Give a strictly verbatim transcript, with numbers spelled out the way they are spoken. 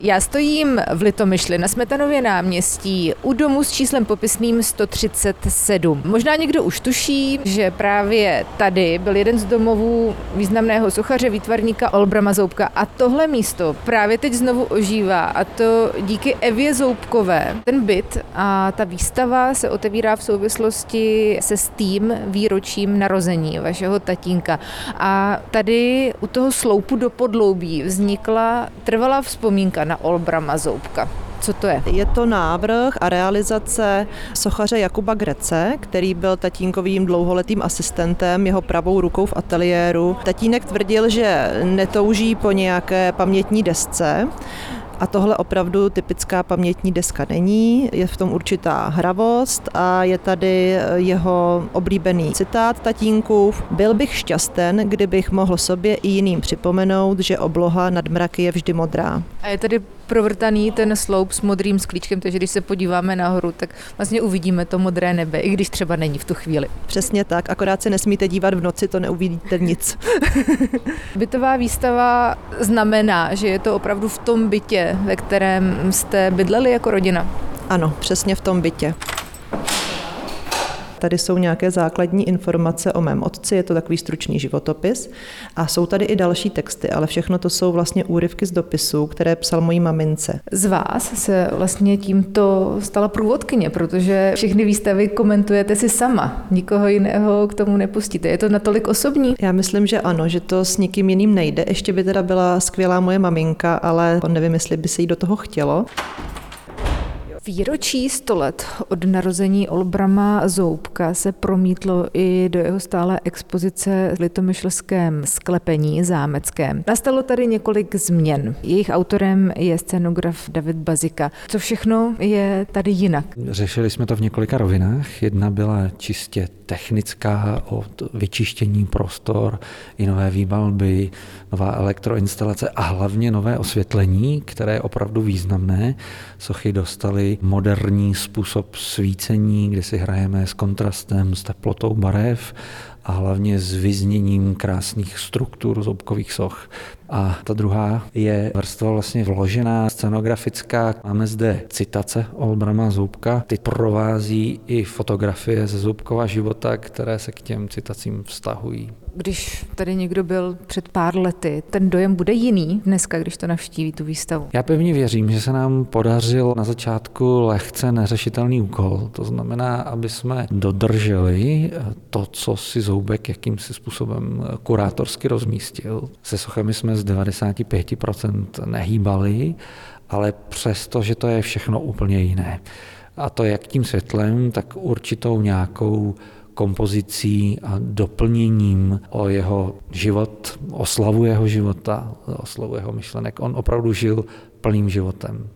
Já stojím v Litomyšli na Smetanově náměstí u domu s číslem popisným sto třicet sedm. Možná někdo už tuší, že právě tady byl jeden z domovů významného sochaře, výtvarníka Olbrama Zoubka a tohle místo právě teď znovu ožívá a to díky Evě Zoubkové. Ten byt a ta výstava se otevírá v souvislosti se stým výročím narození vašeho tatínka. A tady u toho sloupu do podloubí vznikla trvalá vzpomínka na Olbrama Zoubka. Co to je? Je to návrh a realizace sochaře Jakuba Grece, který byl tatínkovým dlouholetým asistentem, jeho pravou rukou v ateliéru. Tatínek tvrdil, že netouží po nějaké pamětní desce, a tohle opravdu typická pamětní deska není, je v tom určitá hravost a je tady jeho oblíbený citát tatínkův. Byl bych šťasten, kdybych mohl sobě i jiným připomenout, že obloha nad mraky je vždy modrá. A je tady provrtaný ten sloup s modrým sklíčkem, takže když se podíváme nahoru, tak vlastně uvidíme to modré nebe, i když třeba není v tu chvíli. Přesně tak, akorát se nesmíte dívat v noci, to neuvidíte nic. Bytová výstava znamená, že je to opravdu v tom bytě, ve kterém jste bydleli jako rodina? Ano, přesně v tom bytě. Tady jsou nějaké základní informace o mém otci, je to takový stručný životopis a jsou tady i další texty, ale všechno to jsou vlastně úryvky z dopisů, které psal mojí mamince. Z vás se vlastně tímto stala průvodkyně, protože všechny výstavy komentujete si sama, nikoho jiného k tomu nepustíte. Je to natolik osobní? Já myslím, že ano, že to s nikým jiným nejde. Ještě by teda byla skvělá moje maminka, ale nevím, jestli by se jí do toho chtělo. Výročí sto let od narození Olbrama Zoubka se promítlo i do jeho stálé expozice v litomyšlském sklepení zámeckém. Nastalo tady několik změn. Jejich autorem je scenograf David Bazika. Co všechno je tady jinak? Řešili jsme to v několika rovinách. Jedna byla čistě technická, od vyčištění prostor i nové výbalby, nová elektroinstalace a hlavně nové osvětlení, které je opravdu významné. Sochy dostaly moderní způsob svícení, kdy si hrajeme s kontrastem, s teplotou barev a hlavně s vyzněním krásných struktur zoubkových soch. A ta druhá je vrstva vlastně vložená, scenografická. Máme zde citace Olbrama Zoubka. Ty provází i fotografie ze Zoubkova života, které se k těm citacím vztahují. Když tady někdo byl před pár lety, ten dojem bude jiný dneska, když to navštíví tu výstavu? Já pevně věřím, že se nám podařil na začátku lehce neřešitelný úkol. To znamená, aby jsme dodrželi to, co si Zoubek jakýmsi způsobem kurátorsky rozmístil. Se sochami jsme z devadesát pět procent nehýbali, ale přesto, že to je všechno úplně jiné. A to jak tím světlem, tak určitou nějakou kompozicí a doplněním o jeho život, oslavu jeho života, oslavu jeho myšlenek. On opravdu žil plným životem.